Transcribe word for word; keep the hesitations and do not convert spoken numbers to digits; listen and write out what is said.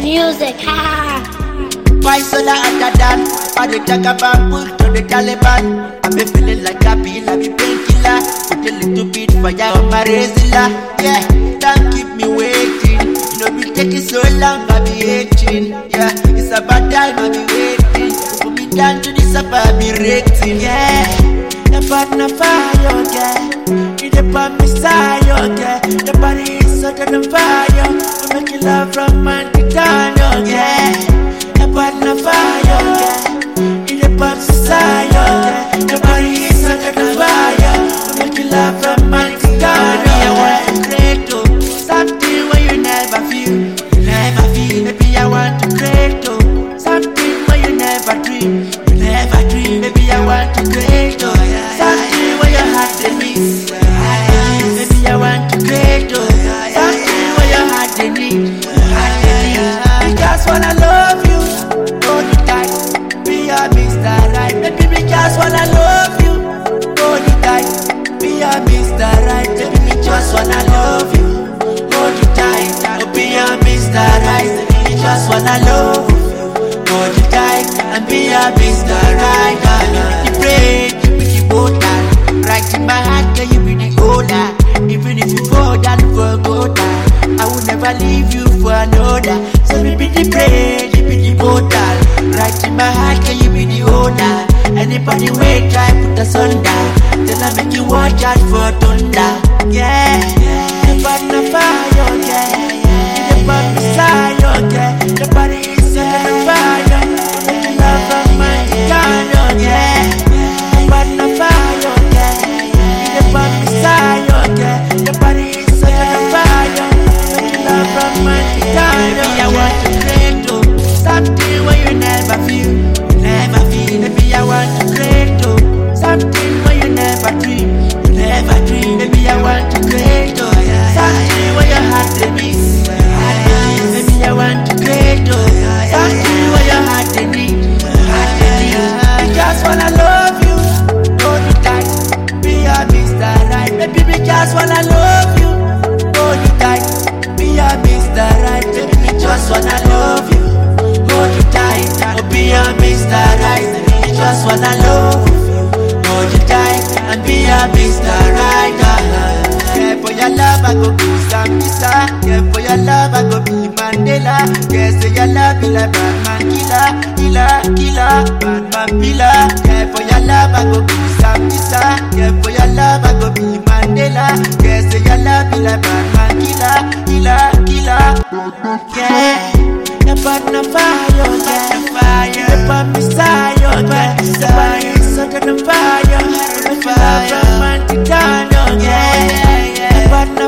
music, ha. Why so la atadan? I the Jagaban pull to the Taliban. I be feeling like a pill, I be painkiller. Put a little bit fire on my razor. Yeah, don't keep me waiting. You know be taking so long, I be itching. Yeah, it's about time I be waiting. Put me down to this up, I be rating. Yeah, the partner fire, yeah. You the pump me side, yeah. The body is so on fire. I make you love from man to down, yeah. The partner fire, yeah. You the pump side, yeah. The body is so on fire. I make you love from man to down, yeah. I want to create oh, something where you never feel, you never feel. Maybe I want to create oh, something where you never dream, you never dream. Maybe I want to create oh, something where your heart they miss. Maybe I want to create oh, something where your heart they need, heart they need. I just wanna love you, hold you tight, be a Mister Right. Maybe me just wanna love you, hold you tight, be a Mister Right. Maybe me just wanna love you, hold you tight, oh, be a Mister Right. Maybe me just wanna love you, hold you tight, and be a Mister Right. You pray, you be the voter, right in my heart, girl, you be the holder. Even if you go down for good, I will never leave you for another. So me be the prayer, you be the voter, right in my heart, girl, you be the owner. Anybody wait, try put us under, till I make you watch out for thunder. Yeah, the partner fire, yeah, the partner side, yeah, the body is on fire. Make you love from my God, yeah, the partner fire, yeah, the partner side, yeah, the body is on fire. Make you love from my God. Maybe I want to create oh, something where you never feel, you never feel. Maybe I want to create oh, something where you never dream, you never dream. Maybe I want to create oh, something where your heart they miss, heart they miss. Maybe I want to create oh, something where your heart they need, heart they need. I just wanna love you, hold you tight, be a Mister Right. Maybe me just wanna love you, hold you tight, be a Mister Right. Maybe me just wanna love you, hold you tight, oh, be a Mister Right. Maybe me just wanna love you, hold you tight, and be a Mister Right. Yeah, for your love I go be Sambisa. Yeah, for your love I go be Mandela. Yeah, say your love be like Batman killer, killer, killer, Batman killer. Yeah, for your love I go be Sambisa. Yeah, for your love I go be Mandela. Yeah, say your love be like Batman killer, killer, killer. Yeah, the partner fire, yeah, fire, the partner side, yeah, the body is on fire. Make you love from man to down, yeah, the partner